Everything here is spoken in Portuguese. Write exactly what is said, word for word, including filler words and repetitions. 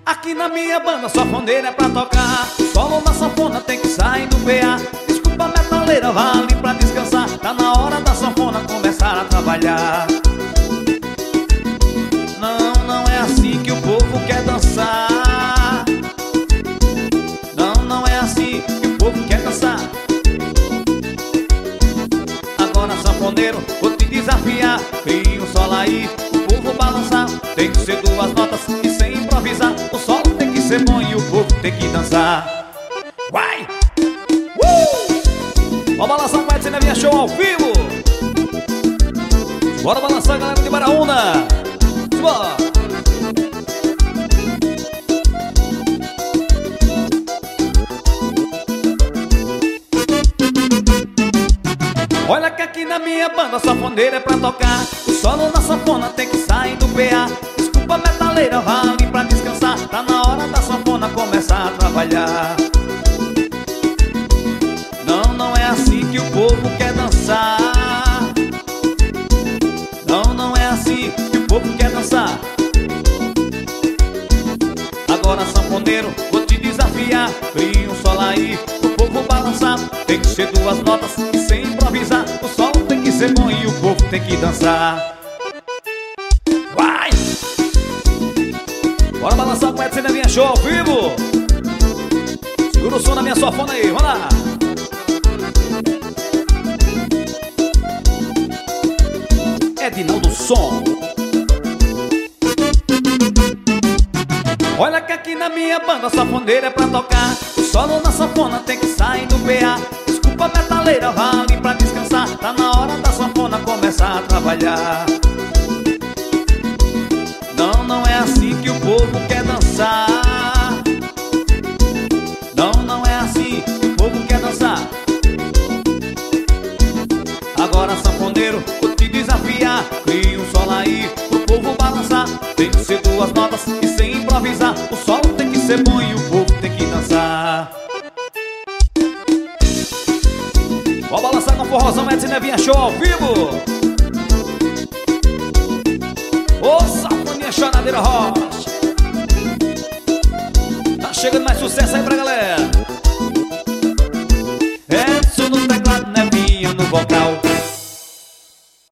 Aqui na minha banda sanfoneira é pra tocar. O solo na sanfona tem que sair do P A. Desculpa, metaleira, vale pra descansar. Tá na hora da sanfona começar a trabalhar. Não, não é assim que o povo quer dançar. Não, não é assim que o povo quer dançar. Agora, sanfoneiro, vou te desafiar. Cria um solo aí, o povo balançar. Tem que ser duas notas e sem improvisar. O solo tem que ser bom e o povo tem que dançar. Vai! Uh! Vamos balançar com a Edson Nevinha Show ao vivo. Bora balançar, galera de Baraúna. Bora! Olha que aqui na minha banda sanfoneira é pra tocar. O solo na sanfona tem que sair do P A. Desculpa, metaleira, vale pra descansar. Tá na hora da sanfona começar a trabalhar. Não, não é assim que o povo quer dançar. Não, não é assim que o povo quer dançar. Agora, sanfoneiro, vou te desafiar. Cria um solo aí, o povo balançar. Tem que ser duas notas e sem improvisar. O solo tem que ser bom e o povo tem que dançar. Vai! Bora balançar com a Edson Nevinha Show ao vivo. Segura o som na minha sanfona aí, vamos lá. Edinaldo Som. Olha que aqui na minha banda sanfoneira é pra tocar. O solo na sanfona tem que sair do P A. Desculpa, metaleira, vale pra descansar. Tá na hora da sanfona começar a trabalhar. Não, não é assim que o povo quer dançar. Não, não é assim que o povo quer dançar. Agora, sanfoneiro, vou te desafiar. Cria um solo aí pro povo balançar. Tem que ser duas notas e sem improvisar. O solo tem que ser bom e o povo tem que dançar. Vou balançar com forrozão Edson Nevinha Show ao vivo. Ô, sanfoninha choradeira rocha. Tá chegando mais sucesso aí pra galera. Edson no teclado, Nevinha no vocal.